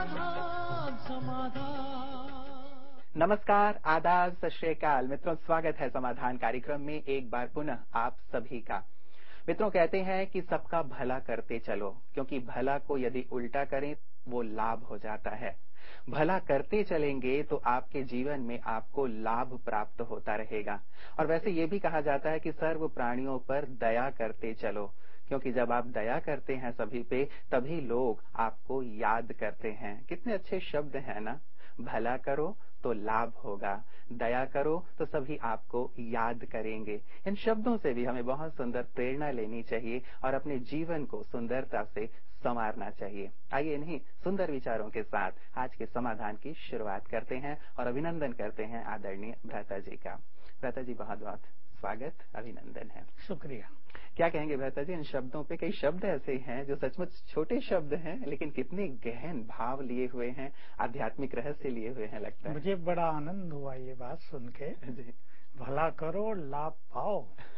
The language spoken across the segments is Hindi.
नमस्कार, आदाब, सत श्री अकाल। मित्रों, स्वागत है समाधान कार्यक्रम में एक बार पुनः आप सभी का। मित्रों, कहते हैं कि सबका भला करते चलो, क्योंकि भला को यदि उल्टा करें वो लाभ हो जाता है। भला करते चलेंगे तो आपके जीवन में आपको लाभ प्राप्त होता रहेगा। और वैसे ये भी कहा जाता है कि सर्व प्राणियों पर दया करते चलो, क्योंकि जब आप दया करते हैं सभी पे, तभी लोग आपको याद करते हैं। कितने अच्छे शब्द हैं ना। भला करो तो लाभ होगा, दया करो तो सभी आपको याद करेंगे। इन शब्दों से भी हमें बहुत सुंदर प्रेरणा लेनी चाहिए और अपने जीवन को सुंदरता से संवारना चाहिए। आइए इन्हीं सुंदर विचारों के साथ आज के समाधान की शुरुआत करते हैं और अभिनंदन करते हैं आदरणीय भ्राता जी का। भ्राता जी, बहुत बहुत स्वागत, अभिनंदन है। शुक्रिया। क्या कहेंगे भ्राता जी इन शब्दों पे? कई शब्द ऐसे हैं जो सचमुच छोटे शब्द हैं, लेकिन कितने गहन भाव लिए हुए हैं, आध्यात्मिक रहस्य लिए हुए हैं, लगता है। मुझे बड़ा आनंद हुआ ये बात सुन के। जी। भला करो लाभ पाओ।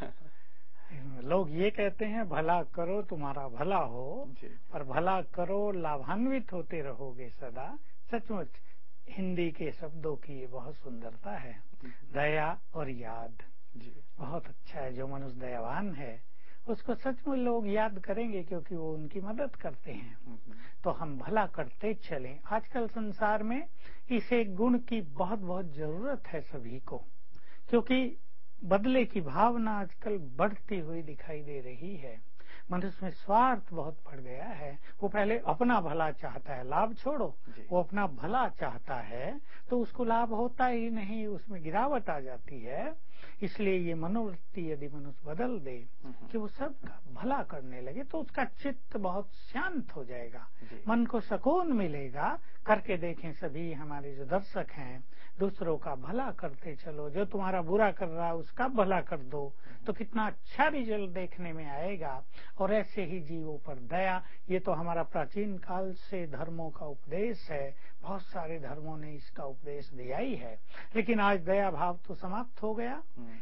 लोग ये कहते हैं भला करो तुम्हारा भला हो, पर भला करो लाभान्वित होते रहोगे सदा। सचमुच हिंदी के शब्दों की ये बहुत सुंदरता है। दया और याद बहुत अच्छा है। जो मनुष्य दयावान है उसको सचमुच लोग याद करेंगे, क्योंकि वो उनकी मदद करते हैं। तो हम भला करते चलें। आजकल संसार में इस एक गुण की बहुत बहुत जरूरत है सभी को, क्योंकि बदले की भावना आजकल बढ़ती हुई दिखाई दे रही है। मनुष्य में स्वार्थ बहुत बढ़ गया है। वो पहले अपना भला चाहता है, लाभ छोड़ो, वो अपना भला चाहता है तो उसको लाभ होता ही नहीं, उसमें गिरावट आ जाती है। इसलिए ये मनोवृत्ति यदि मनुष्य बदल दे कि वो सबका भला करने लगे तो उसका चित्त बहुत शांत हो जाएगा, मन को सुकून मिलेगा। करके देखें सभी हमारे जो दर्शक हैं, दूसरों का भला करते चलो। जो तुम्हारा बुरा कर रहा है उसका भला कर दो तो कितना अच्छा रिजल्ट देखने में आएगा। और ऐसे ही जीवों पर दया, ये तो हमारा प्राचीन काल से धर्मों का उपदेश है। बहुत सारे धर्मों ने इसका उपदेश दिया ही है, लेकिन आज दया भाव तो समाप्त हो गया।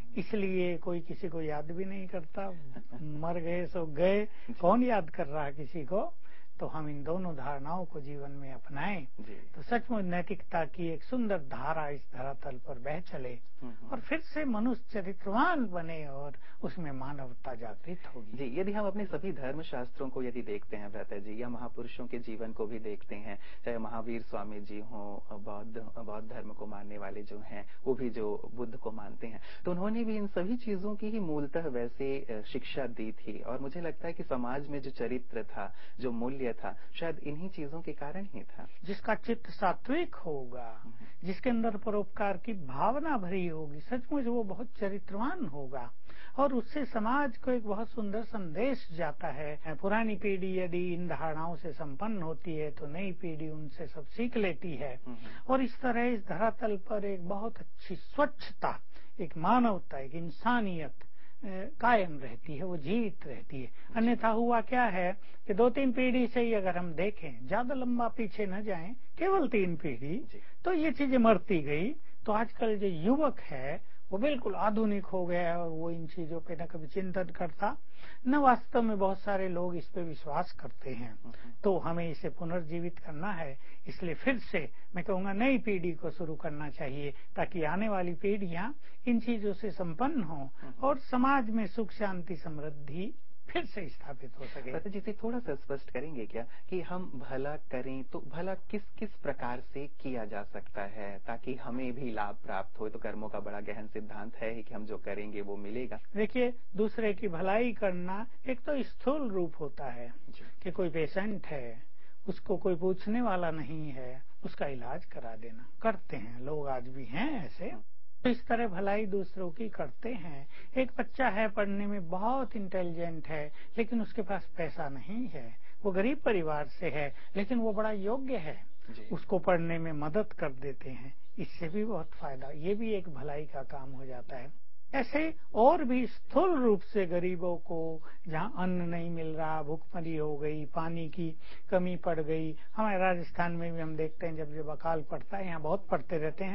इसलिए कोई किसी को याद भी नहीं करता। मर गए सो गए, कौन याद कर रहा है किसी को। तो हम इन दोनों धारणाओं को जीवन में अपनाएं तो सचमुच नैतिकता की एक सुंदर धारा इस धरातल पर बह चले और फिर से मनुष्य चरित्रवान बने और उसमें मानवता जागृत होगी। जी, यदि हम अपने सभी धर्म शास्त्रों को यदि देखते हैं भ्राता जी, या महापुरुषों के जीवन को भी देखते हैं, चाहे महावीर स्वामी जी हों, बौद्ध धर्म को मानने वाले जो हैं, वो भी जो बुद्ध को मानते हैं, तो उन्होंने भी इन सभी चीजों की ही मूलतः वैसे शिक्षा दी थी। और मुझे लगता है कि समाज में जो चरित्र था, जो मूल्य था, शायद इन्हीं चीजों के कारण ही था। जिसका चित्त सात्विक होगा, जिसके अंदर परोपकार की भावना भरी होगी, सचमुच वो बहुत चरित्रवान होगा और उससे समाज को एक बहुत सुंदर संदेश जाता है। पुरानी पीढ़ी यदि इन धारणाओं से संपन्न होती है तो नई पीढ़ी उनसे सब सीख लेती है। और इस तरह इस धरातल पर एक बहुत अच्छी स्वच्छता, एक मानवता, एक इंसानियत कायम रहती है, वो जीवित रहती है। अन्यथा हुआ क्या है कि 2-3 पीढ़ी से ही अगर हम देखें, ज्यादा लंबा पीछे न जाएं, केवल 3 पीढ़ी, तो ये चीजें मरती गई। तो आजकल जो युवक है वो बिल्कुल आधुनिक हो गया है और वो इन चीजों पे न कभी चिंतन करता, न वास्तव में बहुत सारे लोग इस पे विश्वास करते हैं। तो हमें इसे पुनर्जीवित करना है। इसलिए फिर से मैं कहूँगा नई पीढ़ी को शुरू करना चाहिए, ताकि आने वाली पीढ़ियां इन चीजों से संपन्न हों और समाज में सुख शांति समृद्धि फिर से स्थापित हो सके। भ्राता जी से थोड़ा सा स्पष्ट करेंगे क्या कि हम भला करें तो भला किस किस प्रकार से किया जा सकता है ताकि हमें भी लाभ प्राप्त हो? तो कर्मों का बड़ा गहन सिद्धांत है ही कि हम जो करेंगे वो मिलेगा। देखिए, दूसरे की भलाई करना एक तो स्थूल रूप होता है कि कोई पेशेंट है, उसको कोई पूछने वाला नहीं है, उसका इलाज करा देना। करते हैं लोग, आज भी हैं ऐसे। तो इस तरह भलाई दूसरों की करते हैं। एक बच्चा है, पढ़ने में बहुत इंटेलिजेंट है, लेकिन उसके पास पैसा नहीं है, वो गरीब परिवार से है, लेकिन वो बड़ा योग्य है, उसको पढ़ने में मदद कर देते हैं। इससे भी बहुत फायदा, ये भी एक भलाई का काम हो जाता है। ऐसे और भी स्थूल रूप से गरीबों को, जहाँ अन्न नहीं मिल रहा, भूखमरी हो गई, पानी की कमी पड़ गई। हमारे राजस्थान में भी हम देखते हैं जब जब अकाल पड़ता है, यहाँ बहुत पड़ते रहते हैं,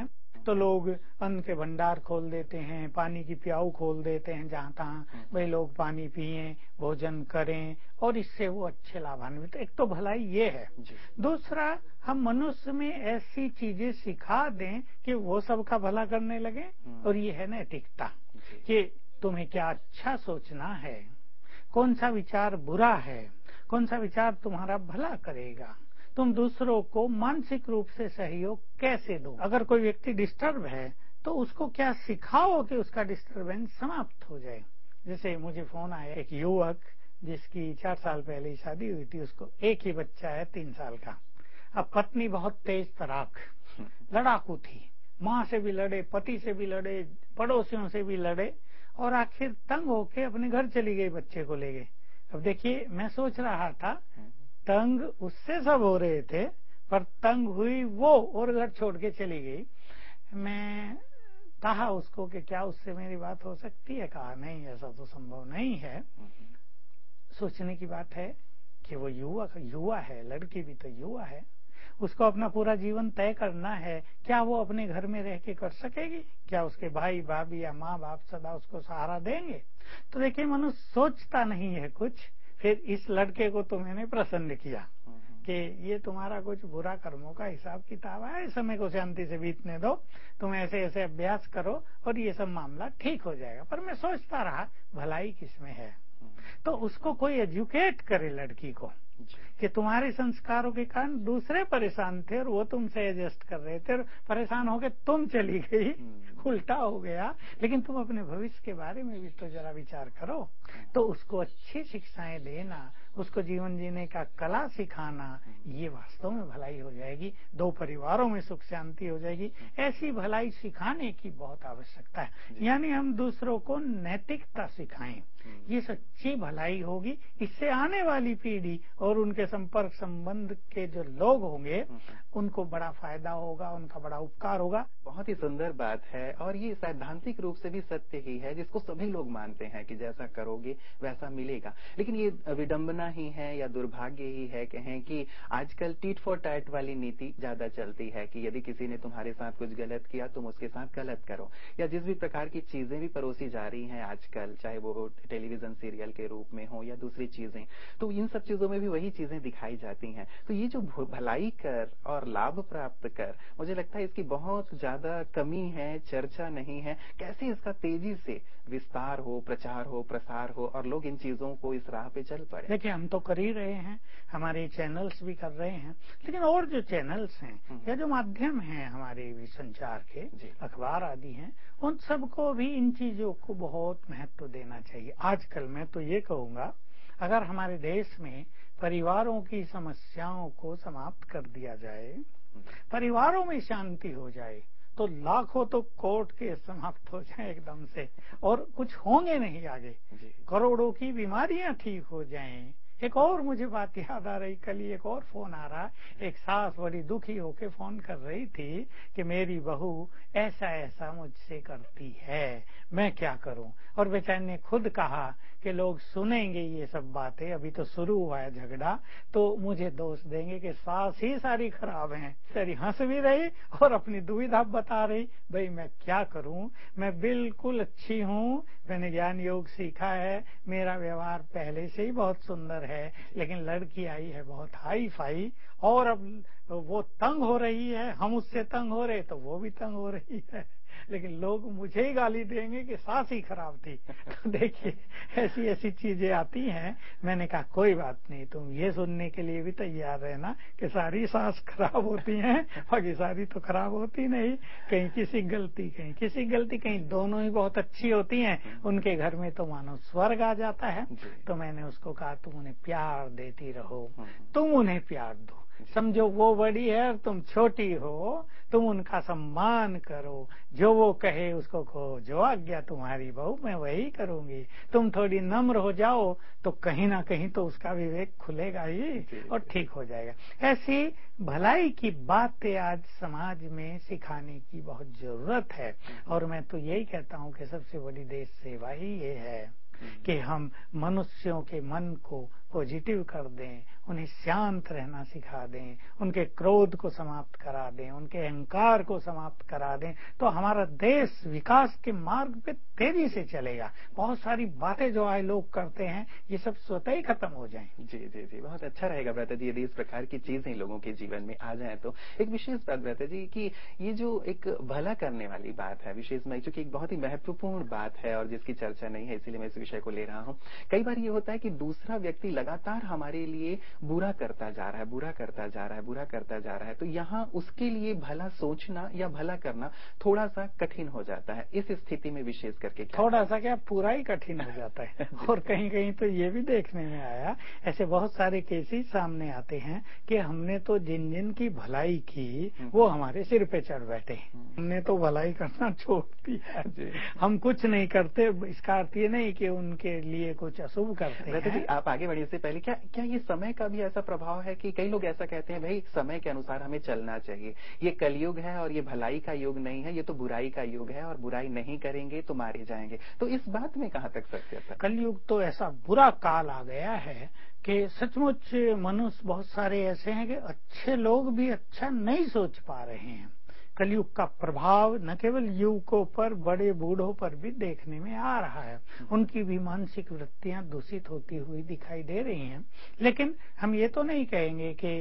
तो लोग अन्न के भंडार खोल देते हैं, पानी की प्याऊ खोल देते हैं जहाँ तहाँ, भाई लोग पानी पिएं, भोजन करें और इससे वो अच्छे लाभान्वित। एक तो भलाई ये है। दूसरा, हम मनुष्य में ऐसी चीजें सिखा दें कि वो सबका भला करने लगे, और ये है नैतिकता कि तुम्हें क्या अच्छा सोचना है, कौन सा विचार बुरा है, कौन सा विचार तुम्हारा भला करेगा, तुम दूसरों को मानसिक रूप से सहयोग कैसे दो। अगर कोई व्यक्ति डिस्टर्ब है तो उसको क्या सिखाओ कि उसका डिस्टर्बेंस समाप्त हो जाए। जैसे मुझे फोन आया, एक युवक जिसकी 4 साल पहले शादी हुई थी, उसको एक ही बच्चा है 3 साल का। अब पत्नी बहुत तेज तराक लड़ाकू थी, माँ से भी लड़े, पति से भी लड़े, पड़ोसियों से भी लड़े, और आखिर तंग होके अपने घर चली गई, बच्चे को ले गई। अब देखिए, मैं सोच रहा था तंग उससे सब हो रहे थे, पर तंग हुई वो और घर छोड़ के चली गई। मैं कहा उसको कि क्या उससे मेरी बात हो सकती है? कहा नहीं, ऐसा तो संभव नहीं है। सोचने की बात है कि वो युवा है, लड़की भी तो युवा है, उसको अपना पूरा जीवन तय करना है। क्या वो अपने घर में रह के कर सकेगी? क्या उसके भाई भाभी या माँ बाप सदा उसको सहारा देंगे? तो देखिए, मनुष्य सोचता नहीं है कुछ। फिर इस लड़के को तो मैंने प्रसन्न किया कि ये तुम्हारा कुछ बुरा कर्मों का हिसाब किताब है, इस समय को शांति से बीतने दो, तुम ऐसे ऐसे अभ्यास करो और ये सब मामला ठीक हो जाएगा। पर मैं सोचता रहा, भलाई किसमें है? तो उसको कोई एजुकेट करे लड़की को कि तुम्हारे संस्कारों के कारण दूसरे परेशान थे और वो तुमसे एडजस्ट कर रहे थे, और परेशान होके तुम चली गई, उल्टा हो गया। लेकिन तुम अपने भविष्य के बारे में भी तो जरा विचार करो। तो उसको अच्छी शिक्षाएं देना, उसको जीवन जीने का कला सिखाना, ये वास्तव में भलाई हो जाएगी। 2 परिवारों में सुख शांति हो जाएगी। ऐसी भलाई सिखाने की बहुत आवश्यकता है। यानी हम दूसरों को नैतिकता सिखाएं, ये सच्ची भलाई होगी। इससे आने वाली पीढ़ी और उनके संपर्क संबंध के जो लोग होंगे, उनको बड़ा फायदा होगा, उनका बड़ा उपकार होगा। बहुत ही सुंदर बात है, और ये सैद्धांतिक रूप से भी सत्य ही है, जिसको सभी लोग मानते हैं कि जैसा करोगे वैसा मिलेगा। लेकिन ये विडंबना ही है या दुर्भाग्य ही है कहें कि आजकल टीट फॉर टैट वाली नीति ज्यादा चलती है कि यदि किसी ने तुम्हारे साथ कुछ गलत किया, तुम उसके साथ गलत करो। या जिस भी प्रकार की चीजें भी परोसी जा रही हैं आजकल, चाहे वो टेलीविजन सीरियल के रूप में हो या दूसरी चीजें, तो इन सब चीजों में भी वही चीजें दिखाई जाती हैं। तो ये जो भलाई कर और लाभ प्राप्त कर, मुझे लगता है इसकी बहुत ज्यादा कमी है, चर्चा नहीं है। कैसे इसका तेजी से विस्तार हो, प्रचार हो, प्रसार हो और लोग इन चीजों को इस राह पे चल पड़े। देखिए, हम तो कर ही रहे हैं, हमारे चैनल्स भी कर रहे हैं, लेकिन और जो चैनल्स हैं या जो माध्यम हैं हमारे संचार के, अखबार आदि हैं, उन सबको भी इन चीजों को बहुत महत्व देना चाहिए। आजकल मैं तो ये कहूँगा, अगर हमारे देश में परिवारों की समस्याओं को समाप्त कर दिया जाए, परिवारों में शांति हो जाए, तो लाखों तो कोर्ट केस समाप्त हो जाए एकदम से, और कुछ होंगे नहीं आगे। करोड़ों की बीमारियां ठीक हो जाएं। एक और मुझे बात याद आ रही, कल एक और फोन आ रहा, एक सास बड़ी दुखी होके फोन कर रही थी कि मेरी बहू ऐसा ऐसा मुझसे करती है, मैं क्या करूं। और बेचारी ने खुद कहा कि लोग सुनेंगे ये सब बातें, अभी तो शुरू हुआ है झगड़ा, तो मुझे दोष देंगे कि सास ही सारी खराब है। सारी हंस भी रही और अपनी दुविधा बता रही, भाई मैं क्या करूं, मैं बिल्कुल अच्छी हूं, मैंने ज्ञान योग सीखा है, मेरा व्यवहार पहले से ही बहुत सुंदर है, लेकिन लड़की आई है बहुत हाई फाई, और अब वो तंग हो रही है, हम उससे तंग हो रहे तो वो भी तंग हो रही है, लेकिन लोग मुझे ही गाली देंगे कि सास ही खराब थी। तो देखिए, ऐसी ऐसी चीजें आती हैं। मैंने कहा कोई बात नहीं, तुम ये सुनने के लिए भी तैयार रहना कि सारी सास खराब होती हैं, बाकी सारी तो खराब होती नहीं, कहीं किसी गलती, कहीं किसी गलती, कहीं दोनों ही बहुत अच्छी होती हैं, उनके घर में तो मानो स्वर्ग आ जाता है। तो मैंने उसको कहा, तुम उन्हें प्यार देती रहो, तुम उन्हें प्यार दो, समझो वो बड़ी है और तुम छोटी हो, तुम उनका सम्मान करो, जो वो कहे उसको कहो, जो आज्ञा तुम्हारी बहू मैं वही करूंगी। तुम थोड़ी नम्र हो जाओ तो कहीं ना कहीं तो उसका विवेक खुलेगा ही और ठीक हो जाएगा। ऐसी भलाई की बातें आज समाज में सिखाने की बहुत जरूरत है, और मैं तो यही कहता हूँ कि सबसे बड़ी देश सेवा ही ये है। कि हम मनुष्यों के मन को पॉजिटिव कर दें, उन्हें शांत रहना सिखा दें, उनके क्रोध को समाप्त करा दें, उनके अहंकार को समाप्त करा दें, तो हमारा देश विकास के मार्ग पे तेजी से चलेगा। बहुत सारी बातें जो आज लोग करते हैं ये सब स्वतः ही खत्म हो जाएं। जी जी जी, बहुत अच्छा रहेगा भ्राता जी यदि इस प्रकार की चीजें लोगों के जीवन में आ जाए। तो एक विशेष बात भ्राता जी कि ये जो एक भला करने वाली बात है, विशेष में चूंकि एक बहुत ही महत्वपूर्ण बात है और जिसकी चर्चा नहीं है, इसीलिए मैं इस विषय को ले रहा हूँ। कई बार ये होता है कि दूसरा व्यक्ति लगातार हमारे लिए बुरा करता जा रहा है, बुरा करता जा रहा है, बुरा करता जा रहा है, तो यहाँ उसके लिए भला सोचना या भला करना थोड़ा सा कठिन हो जाता है। इस स्थिति में विशेष करके थोड़ा सा क्या पूरा ही कठिन हो जाता है। और कहीं कहीं तो ये भी देखने में आया, ऐसे बहुत सारे केसेस सामने आते हैं कि हमने तो जिन जिन की भलाई की वो हमारे सिर पे चढ़ बैठे हैं, हमने तो भलाई करना छोड़ दिया है, हम कुछ नहीं करते। इसका अर्थ ये नहीं कि उनके लिए कुछ अशुभ करते हैं। जी आप आगे बढ़िए से पहले क्या ये समय का भी ऐसा प्रभाव है कि कई लोग ऐसा कहते हैं भाई समय के अनुसार हमें चलना चाहिए, ये कलयुग है और ये भलाई का युग नहीं है, ये तो बुराई का युग है और बुराई नहीं करेंगे तो मारे जाएंगे, तो इस बात में कहाँ तक सत्यता? कलयुग तो ऐसा बुरा काल आ गया है कि सचमुच मनुष्य बहुत सारे ऐसे हैं कि अच्छे लोग भी अच्छा नहीं सोच पा रहे हैं। कलयुग का प्रभाव न केवल युवकों पर, बड़े बूढ़ों पर भी देखने में आ रहा है। उनकी भी मानसिक वृत्तियां दूषित होती हुई दिखाई दे रही हैं। लेकिन हम ये तो नहीं कहेंगे कि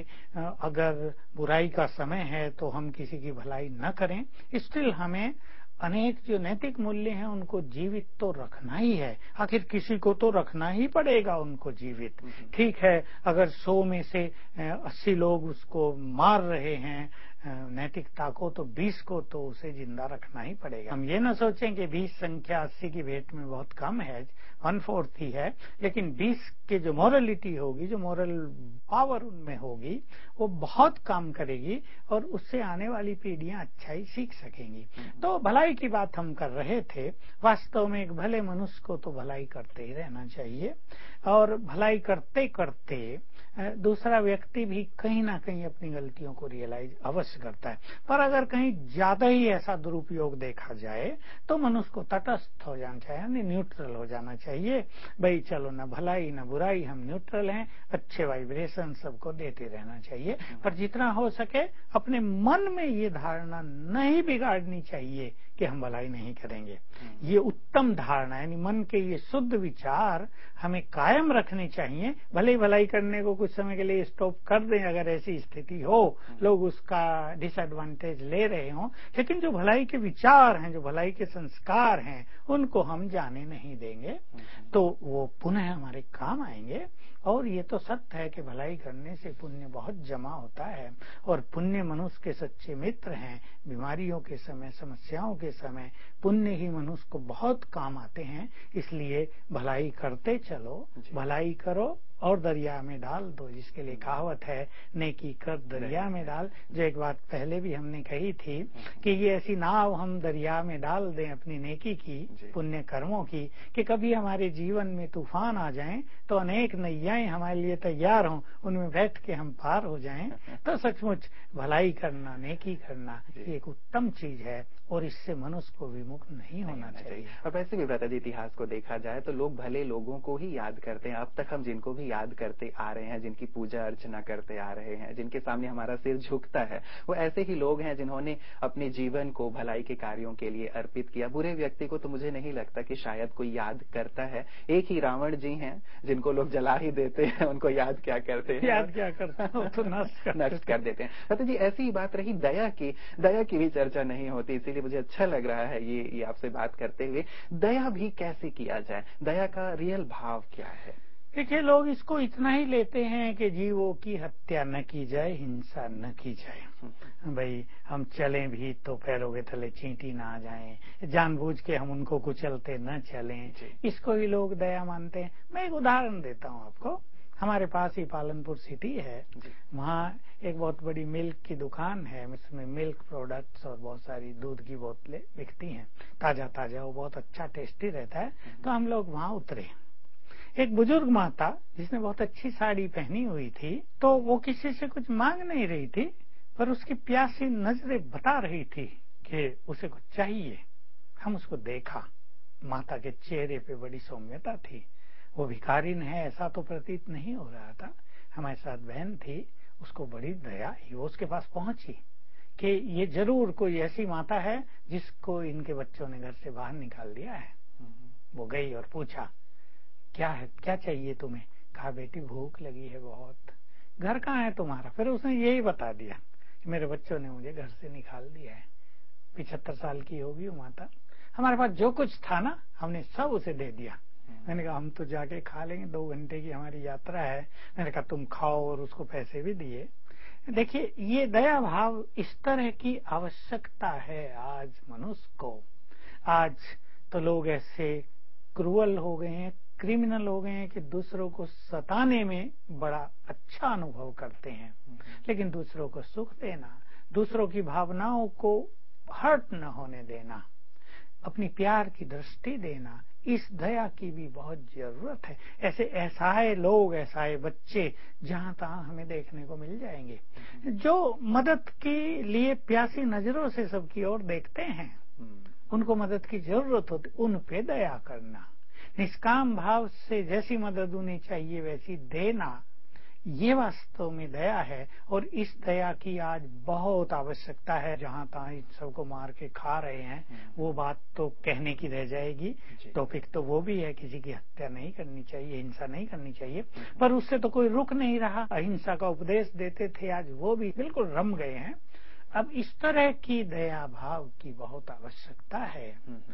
अगर बुराई का समय है तो हम किसी की भलाई न करें। स्टिल हमें अनेक जो नैतिक मूल्य हैं उनको जीवित तो रखना ही है। आखिर किसी को तो रखना ही पड़ेगा उनको जीवित। ठीक है, अगर 100 में से 80 लोग उसको मार रहे हैं नैतिकता को, तो 20 को तो उसे जिंदा रखना ही पड़ेगा। हम ये ना सोचें कि 20 संख्या 80 की भेंट में बहुत कम है, 1/4 ही है, लेकिन 20 की जो मॉरलिटी होगी, जो मॉरल पावर उनमें होगी, वो बहुत काम करेगी और उससे आने वाली पीढ़ियां अच्छाई सीख सकेंगी। तो भलाई की बात हम कर रहे थे। वास्तव में एक भले मनुष्य को तो भलाई करते ही रहना चाहिए, और भलाई करते करते दूसरा व्यक्ति भी कहीं ना कहीं अपनी गलतियों को रियलाइज अवश्य करता है। पर अगर कहीं ज्यादा ही ऐसा दुरुपयोग देखा जाए तो मनुष्य को तटस्थ हो जाना चाहिए, यानी न्यूट्रल हो जाना चाहिए। भाई चलो, न भलाई न बुराई, हम न्यूट्रल हैं, अच्छे वाइब्रेशन सबको देते रहना चाहिए। पर जितना हो सके अपने मन में ये धारणा नहीं बिगाड़नी चाहिए कि हम भलाई नहीं करेंगे। ये उत्तम धारणा, यानी मन के ये शुद्ध विचार हमें कायम रखने चाहिए। भले ही भलाई करने को कुछ समय के लिए स्टॉप कर दें अगर ऐसी स्थिति हो, लोग उसका डिसएडवांटेज ले रहे हों, लेकिन जो भलाई के विचार हैं, जो भलाई के संस्कार हैं, उनको हम जाने नहीं देंगे, तो वो पुनः हमारे काम आएंगे। और ये तो सत्य है कि भलाई करने से पुण्य बहुत जमा होता है, और पुण्य मनुष्य के सच्चे मित्र हैं। बीमारियों के समय, समस्याओं के समय पुण्य ही मनुष्य को बहुत काम आते हैं। इसलिए भलाई करते चलो, भलाई करो और दरिया में डाल दो, जिसके लिए कहावत है, नेकी कर दरिया में डाल। जो एक बात पहले भी हमने कही थी कि ये ऐसी नाव हम दरिया में डाल दें अपनी नेकी की, पुण्य कर्मों की, कि कभी हमारे जीवन में तूफान आ जाएं तो अनेक नैयाएं हमारे लिए तैयार हों, उनमें बैठ के हम पार हो जाएं। तो सचमुच भलाई करना, नेकी करना ये एक उत्तम चीज है, और इससे मनुष्य को विमुख नहीं होना चाहिए। और वैसे भी भ्राता जी इतिहास को देखा जाए तो लोग भले लोगों को ही याद करते हैं। अब तक हम जिनको भी याद करते आ रहे हैं, जिनकी पूजा अर्चना करते आ रहे हैं, जिनके सामने हमारा सिर झुकता है, वो ऐसे ही लोग हैं जिन्होंने अपने जीवन को भलाई के कार्यों के लिए अर्पित किया। बुरे व्यक्ति को तो मुझे नहीं लगता कि शायद कोई याद करता है। एक ही रावण जी हैं जिनको लोग जला ही देते हैं, उनको याद क्या करते हैं, याद क्या करते हैं, तो नष्ट कर देते हैं। भ्राता जी ऐसी ही बात रही दया की भी चर्चा नहीं होती, इसीलिए मुझे अच्छा लग रहा है ये आपसे बात करते हुए। दया भी कैसे किया जाए, दया का रियल भाव क्या है? देखिए, लोग इसको इतना ही लेते हैं कि जीवों की हत्या न की जाए, हिंसा न की जाए। भाई हम चलें भी तो पैरों के तले चींटी ना आ जाए, जानबूझ के हम उनको कुचलते न चलें, इसको ही लोग दया मानते हैं। मैं एक उदाहरण देता हूँ आपको। हमारे पास ही पालनपुर सिटी है, वहाँ एक बहुत बड़ी मिल्क की दुकान है, इसमें मिल्क प्रोडक्ट्स और बहुत सारी दूध की बोतलें बिकती हैं, ताजा ताजा, वो बहुत अच्छा टेस्टी रहता है। तो हम लोग वहाँ उतरे। एक बुजुर्ग माता जिसने बहुत अच्छी साड़ी पहनी हुई थी, तो वो किसी से कुछ मांग नहीं रही थी, पर उसकी प्यासी नजरें बता रही थी कि उसे कुछ चाहिए। हम उसको देखा, माता के चेहरे पे बड़ी सौम्यता थी। वो भिखारिन है ऐसा तो प्रतीत नहीं हो रहा था। हमारे साथ बहन थी, उसको बड़ी दया आई, वो उसके पास पहुंची कि ये जरूर कोई ऐसी माता है जिसको इनके बच्चों ने घर से बाहर निकाल दिया है। वो गई और पूछा, क्या है, क्या चाहिए तुम्हें? कहा, बेटी भूख लगी है बहुत। घर कहाँ है तुम्हारा? फिर उसने यही बता दिया कि मेरे बच्चों ने मुझे घर से निकाल दिया है। 75 साल की होगी वो माता। हमारे पास जो कुछ था ना, हमने सब उसे दे दिया। मैंने कहा हम तो जाके खा लेंगे, 2 घंटे की हमारी यात्रा है। मैंने कहा तुम खाओ, और उसको पैसे भी दिए। देखिए, ये दया भाव, इस तरह की आवश्यकता है आज मनुष्य को। आज तो लोग ऐसे क्रूअल हो गए हैं, क्रिमिनल हो गए हैं कि दूसरों को सताने में बड़ा अच्छा अनुभव करते हैं, लेकिन दूसरों को सुख देना, दूसरों की भावनाओं को हर्ट न होने देना, अपनी प्यार की दृष्टि देना, इस दया की भी बहुत जरूरत है। ऐसे असहाय लोग, असहाय बच्चे जहां तहां हमें देखने को मिल जाएंगे, जो मदद के लिए प्यासी नजरों से सबकी ओर देखते हैं। उनको मदद की जरूरत होती, उन पे दया करना, निष्काम भाव से जैसी मदद उन्हें चाहिए वैसी देना, ये वास्तव में दया है। और इस दया की आज बहुत आवश्यकता है। जहां तहां इन सबको मार के खा रहे हैं, वो बात तो कहने की रह जाएगी। टॉपिक तो वो भी है, किसी की हत्या नहीं करनी चाहिए, हिंसा नहीं करनी चाहिए, पर उससे तो कोई रुक नहीं रहा। अहिंसा का उपदेश देते थे, आज वो भी बिल्कुल रम गए हैं। अब इस तरह की दया भाव की बहुत आवश्यकता है।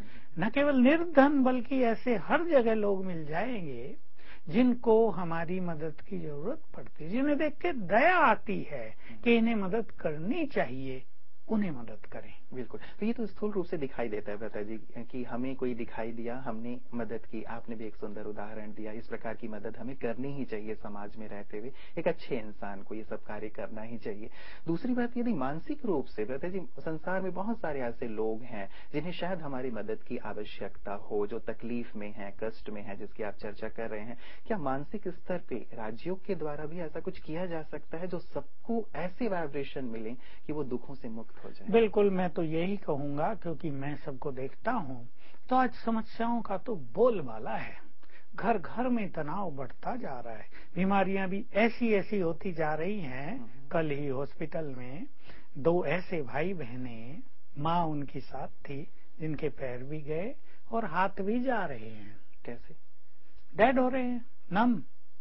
न केवल निर्धन, बल्कि ऐसे हर जगह लोग मिल जाएंगे जिनको हमारी मदद की जरूरत पड़ती है, जिन्हें देख के दया आती है कि इन्हें मदद करनी चाहिए, उन्हें मदद करें। बिल्कुल, तो ये तो स्थूल रूप से दिखाई देता है भ्राता जी कि हमें कोई दिखाई दिया, हमने मदद की। आपने भी एक सुंदर उदाहरण दिया। इस प्रकार की मदद हमें करनी ही चाहिए समाज में रहते हुए। एक अच्छे इंसान को ये सब कार्य करना ही चाहिए। दूसरी बात, यदि मानसिक रूप से भ्राता जी, संसार में बहुत सारे ऐसे लोग हैं जिन्हें शायद हमारी मदद की आवश्यकता हो, जो तकलीफ में है, कष्ट में है, जिसकी आप चर्चा कर रहे हैं। क्या मानसिक स्तर पे राज्यों के द्वारा भी ऐसा कुछ किया जा सकता है जो सबको ऐसे वाइब्रेशन मिले कि वो दुखों से मुक्त हो जाए? बिल्कुल, मैं तो यही कहूंगा, क्योंकि मैं सबको देखता हूँ, तो आज समस्याओं का तो बोलबाला है। घर घर में तनाव बढ़ता जा रहा है, बीमारियां भी ऐसी ऐसी होती जा रही हैं। कल ही हॉस्पिटल में 2 ऐसे भाई बहने, माँ उनकी साथ थी, जिनके पैर भी गए और हाथ भी जा रहे हैं। कैसे? डेड हो रहे हैं, नम,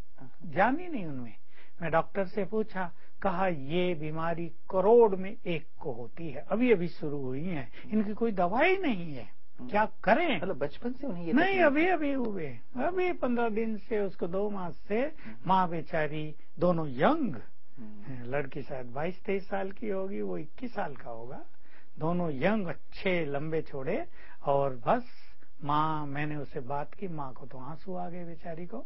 जान ही नहीं उनमें। मैं डॉक्टर से पूछा, कहा ये बीमारी करोड़ में 1 को होती है, अभी अभी शुरू हुई है, इनकी कोई दवाई नहीं है, क्या करें? मतलब बचपन से उन्हें ये नहीं, अभी है? अभी हुए, अभी 15 दिन से, उसको 2 मास से। माँ बेचारी, दोनों यंग, लड़की शायद 22-23 साल की होगी, वो 21 साल का होगा। दोनों यंग, अच्छे लंबे चौड़े, और बस माँ, मैंने उससे बात की, माँ को तो आंसू आ गए बेचारी को।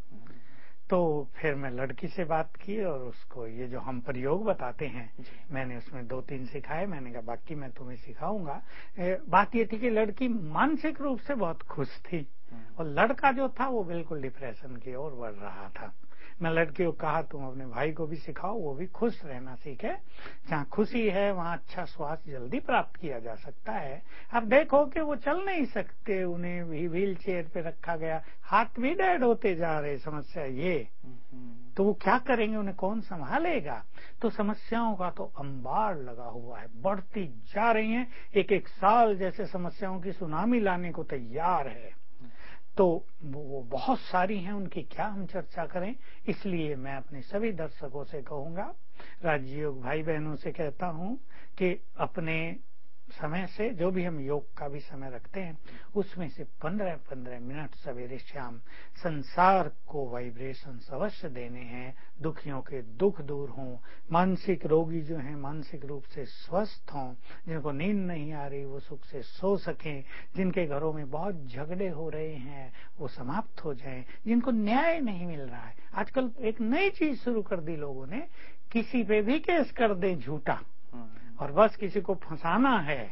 तो फिर मैं लड़की से बात की और उसको ये जो हम प्रयोग बताते हैं, मैंने उसमें 2-3 सिखाए। मैंने कहा बाकी मैं तुम्हें सिखाऊंगा। बात ये थी कि लड़की मानसिक रूप से बहुत खुश थी, और लड़का जो था वो बिल्कुल डिप्रेशन की ओर बढ़ रहा था। मैं लड़की को कहा, तुम अपने भाई को भी सिखाओ, वो भी खुश रहना सीखे। जहाँ खुशी है वहाँ अच्छा स्वास्थ्य जल्दी प्राप्त किया जा सकता है। अब देखो कि वो चल नहीं सकते, उन्हें भी व्हील चेयर पे रखा गया, हाथ भी डेड होते जा रहे। समस्या ये, तो वो क्या करेंगे, उन्हें कौन संभालेगा? तो समस्याओं का तो अंबार लगा हुआ है, बढ़ती जा रही हैं, एक एक साल जैसे समस्याओं की सुनामी लाने को तैयार है। तो वो बहुत सारी हैं, उनकी क्या हम चर्चा करें। इसलिए मैं अपने सभी दर्शकों से कहूंगा, राजयोग भाई बहनों से कहता हूं कि अपने समय से, जो भी हम योग का भी समय रखते हैं, उसमें से 15-15 मिनट सवेरे शाम संसार को वाइब्रेशन अवश्य देने हैं। दुखियों के दुख दूर हों, मानसिक रोगी जो हैं मानसिक रूप से स्वस्थ हों, जिनको नींद नहीं आ रही वो सुख से सो सकें, जिनके घरों में बहुत झगड़े हो रहे हैं वो समाप्त हो जाएं, जिनको न्याय नहीं मिल रहा है। आजकल एक नई चीज शुरू कर दी लोगों ने, किसी पे भी केस कर दे झूठा, और बस किसी को फंसाना है,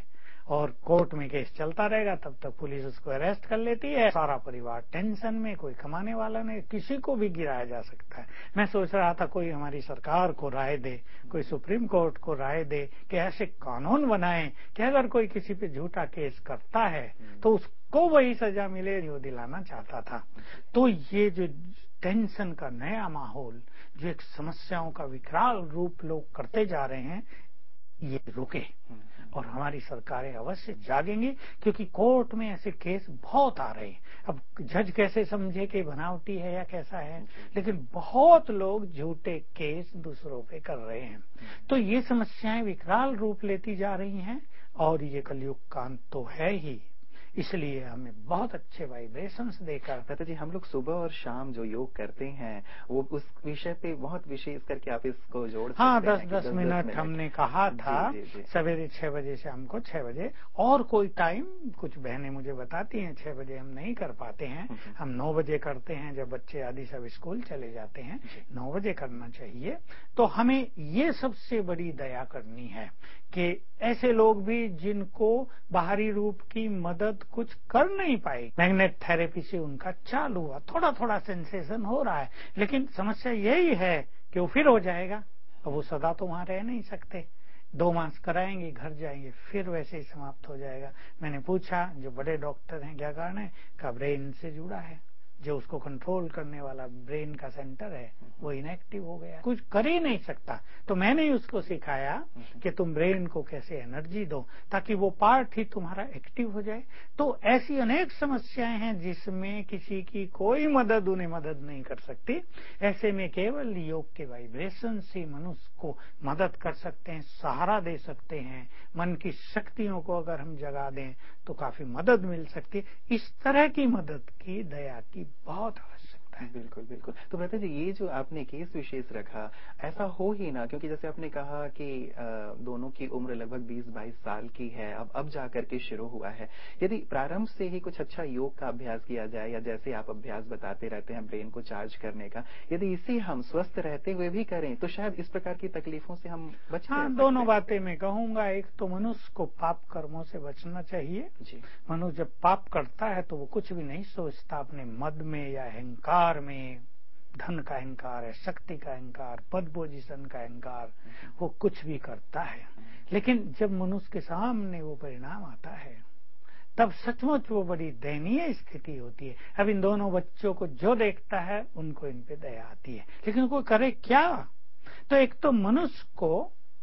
और कोर्ट में केस चलता रहेगा, तब तक पुलिस उसको अरेस्ट कर लेती है। सारा परिवार टेंशन में, कोई कमाने वाला नहीं, किसी को भी गिराया जा सकता है। मैं सोच रहा था कोई हमारी सरकार को राय दे, कोई सुप्रीम कोर्ट को राय दे कि ऐसे कानून बनाएं कि अगर कोई किसी पे झूठा केस करता है तो उसको वही सजा मिले जो दिलाना चाहता था। तो ये जो टेंशन का नया माहौल, जो एक समस्याओं का विकराल रूप लोग करते जा रहे हैं, ये रुके और हमारी सरकारें अवश्य जागेंगी, क्योंकि कोर्ट में ऐसे केस बहुत आ रहे हैं। अब जज कैसे समझे कि बनावटी है या कैसा है, लेकिन बहुत लोग झूठे केस दूसरों पे कर रहे हैं। तो ये समस्याएं विकराल रूप लेती जा रही हैं और ये कलयुग का अंत तो है ही। इसलिए हमें बहुत अच्छे वाइब्रेशंस देकर। लता जी, हम लोग सुबह और शाम जो योग करते हैं वो उस विषय पे बहुत विशेष करके आप इसको जोड़ सकते हाँ, हैं। 10-10 मिनट हमने कहा था। सवेरे 6 बजे शाम को 6 बजे, और कोई टाइम कुछ बहनें मुझे बताती हैं 6 बजे हम नहीं कर पाते हैं, हम 9 बजे करते हैं जब बच्चे आदि सब स्कूल चले जाते हैं। 9 बजे करना चाहिए। तो हमें ये सबसे बड़ी दया करनी है कि ऐसे लोग भी जिनको बाहरी रूप की मदद कुछ कर नहीं पाए, मैग्नेट थेरेपी से उनका चालू हुआ, थोड़ा थोड़ा सेंसेशन हो रहा है, लेकिन समस्या यही है कि वो फिर हो जाएगा। अब वो सदा तो वहां रह नहीं सकते। 2 मास कराएंगे, घर जाएंगे, फिर वैसे ही समाप्त हो जाएगा। मैंने पूछा जो बड़े डॉक्टर हैं क्या कारण है, का ब्रेन से जुड़ा है, जो उसको कंट्रोल करने वाला ब्रेन का सेंटर है वो इनएक्टिव हो गया, कुछ कर ही नहीं सकता। तो मैंने उसको सिखाया कि तुम ब्रेन को कैसे एनर्जी दो ताकि वो पार्ट ही तुम्हारा एक्टिव हो जाए। तो ऐसी अनेक समस्याएं हैं जिसमें किसी की कोई मदद उन्हें मदद नहीं कर सकती। ऐसे में केवल योग के वाइब्रेशन से मनुष्य को मदद कर सकते हैं, सहारा दे सकते हैं। मन की शक्तियों को अगर हम जगा दें तो काफी मदद मिल सकती है। इस तरह की मदद की, दया की बहुत आवश्यकता है। बिल्कुल बिल्कुल। तो भ्राता जी, ये जो आपने केस विशेष रखा, ऐसा हो ही ना, क्योंकि जैसे आपने कहा कि दोनों की उम्र लगभग 20-22 साल की है, अब जाकर के शुरू हुआ है। यदि प्रारंभ से ही कुछ अच्छा योग का अभ्यास किया जाए, या जैसे आप अभ्यास बताते रहते हैं ब्रेन को चार्ज करने का, यदि इसे हम स्वस्थ रहते हुए भी करें तो शायद इस प्रकार की तकलीफों से हम बच रह सकते। दोनों बातें मैं कहूंगा। एक तो मनुष्य को पाप कर्मों से बचना चाहिए जी। मनुष्य जब पाप करता है तो वो कुछ भी नहीं सोचता, अपने मद में या अहंकार में, धन का अहंकार है, शक्ति का अहंकार, पद पोजीशन का अहंकार, वो कुछ भी करता है। लेकिन जब मनुष्य के सामने वो परिणाम आता है तब सचमुच वो बड़ी दयनीय स्थिति होती है। अब इन दोनों बच्चों को जो देखता है उनको इन पे दया आती है, लेकिन कोई करे क्या। तो एक तो मनुष्य को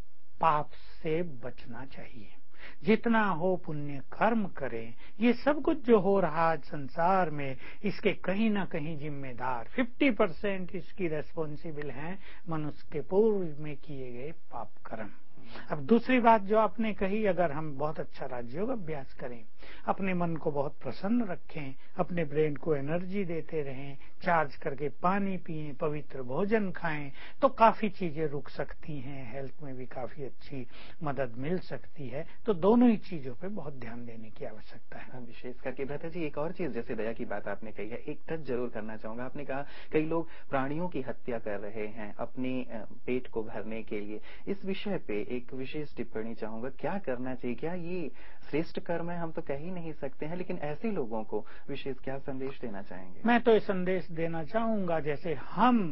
पाप से बचना चाहिए, जितना हो पुण्य कर्म करें। ये सब कुछ जो हो रहा है संसार में, इसके कहीं ना कहीं जिम्मेदार 50% इसकी रेस्पॉन्सिबल हैं मनुष्य के पूर्व में किए गए पाप कर्म। अब दूसरी बात जो आपने कही, अगर हम बहुत अच्छा राजयोग अभ्यास करें, अपने मन को बहुत प्रसन्न रखें, अपने ब्रेन को एनर्जी देते रहें, चार्ज करके पानी पिएं, पवित्र भोजन खाएं, तो काफी चीजें रुक सकती हैं, हेल्थ में भी काफी अच्छी मदद मिल सकती है। तो दोनों ही चीजों पे बहुत ध्यान देने की आवश्यकता है। विशेष करके भ्राता जी, एक और चीज, जैसे दया की बात आपने कही है, एक टच जरूर करना चाहूंगा। आपने कहा कई लोग प्राणियों की हत्या कर रहे हैं अपने पेट को भरने के लिए। इस विषय पे एक विशेष टिप्पणी चाहूंगा, क्या करना चाहिए? क्या ये श्रेष्ठ कर्म है? हम तो कह ही नहीं सकते हैं, लेकिन ऐसे लोगों को विशेष क्या संदेश देना चाहेंगे? मैं तो ये संदेश देना चाहूंगा, जैसे हम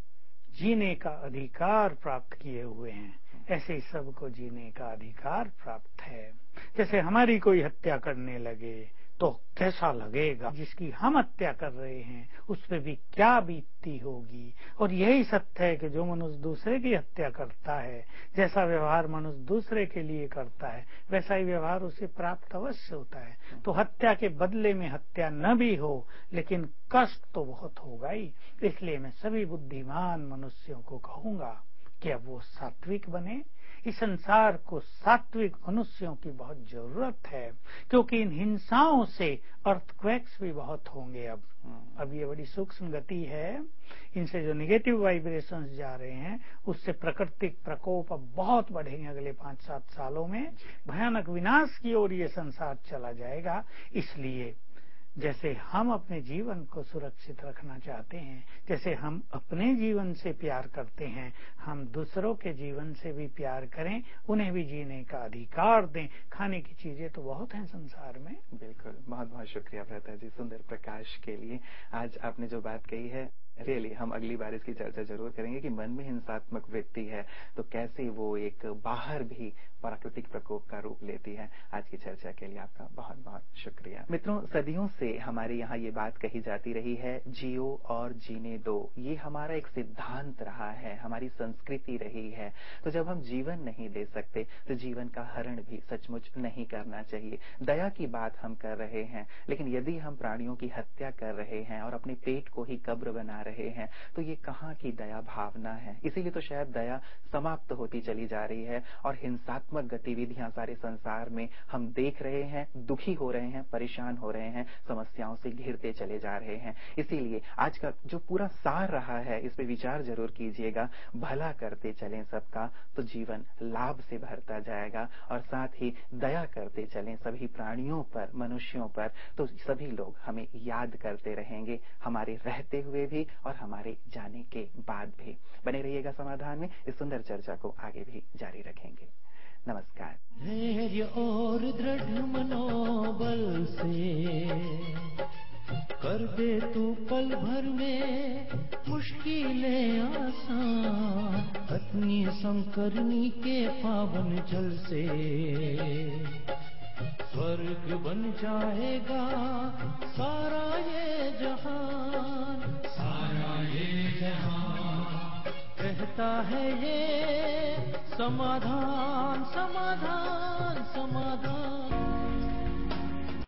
जीने का अधिकार प्राप्त किए हुए हैं, ऐसे ही सबको जीने का अधिकार प्राप्त है। जैसे हमारी कोई हत्या करने लगे तो कैसा लगेगा, जिसकी हम हत्या कर रहे हैं उस पर भी क्या बीतती होगी। और यही सत्य है कि जो मनुष्य दूसरे की हत्या करता है, जैसा व्यवहार मनुष्य दूसरे के लिए करता है, वैसा ही व्यवहार उसे प्राप्त अवश्य होता है। तो हत्या के बदले में हत्या न भी हो, लेकिन कष्ट तो बहुत होगा ही। इसलिए मैं सभी बुद्धिमान मनुष्यों को कहूंगा कि अब वो सात्विक बने। इस संसार को सात्विक मनुष्यों की बहुत जरूरत है, क्योंकि इन हिंसाओं से अर्थक्वेक्स भी बहुत होंगे। अब ये बड़ी सूक्ष्म गति है, इनसे जो नेगेटिव वाइब्रेशंस जा रहे हैं उससे प्राकृतिक प्रकोप अब बहुत बढ़ेंगे। अगले 5-7 सालों में भयानक विनाश की ओर ये संसार चला जाएगा। इसलिए जैसे हम अपने जीवन को सुरक्षित रखना चाहते हैं, जैसे हम अपने जीवन से प्यार करते हैं, हम दूसरों के जीवन से भी प्यार करें, उन्हें भी जीने का अधिकार दें। खाने की चीजें तो बहुत हैं संसार में। बिल्कुल, बहुत बहुत शुक्रिया भ्राता जी सुंदर प्रकाश के लिए। आज आपने जो बात कही है रियली हम अगली बार इसकी चर्चा जरूर करेंगे कि मन में हिंसात्मक वृत्ति है तो कैसे वो एक बाहर भी प्राकृतिक प्रकोप का रूप लेती है। आज की चर्चा के लिए आपका बहुत बहुत शुक्रिया। मित्रों, सदियों से हमारे यहाँ ये बात कही जाती रही है, जियो और जीने दो। ये हमारा एक सिद्धांत रहा है, हमारी संस्कृति रही है। तो जब हम जीवन नहीं दे सकते तो जीवन का हरण भी सचमुच नहीं करना चाहिए। दया की बात हम कर रहे हैं, लेकिन यदि हम प्राणियों की हत्या कर रहे हैं और अपने पेट को ही कब्र बना रहे हैं तो ये कहाँ की दया भावना है। इसीलिए तो शायद दया समाप्त होती चली जा रही है और हिंसात्मक गतिविधियां सारे संसार में हम देख रहे हैं, दुखी हो रहे हैं, परेशान हो रहे हैं, समस्याओं से घिरते चले जा रहे हैं। इसीलिए आज का जो पूरा सार रहा है इस पे विचार जरूर कीजिएगा। भला करते चलें सबका तो जीवन लाभ से भरता जाएगा और साथ ही दया करते चलें सभी प्राणियों पर, मनुष्यों पर, तो सभी लोग हमें याद करते रहेंगे, हमारे रहते हुए भी और हमारे जाने के बाद भी। बने रहिएगा समाधान में, इस सुंदर चर्चा को आगे भी जारी रखेंगे। नमस्कार। धैर्य और दृढ़ मनोबल से कर दे तू पल भर में मुश्किलें आसान, अपनी संकरनी के पावन जल से स्वर्ग बन जाएगा सारा ये जहान, सारा ये जहान। कहता है ये समाधान समाधान।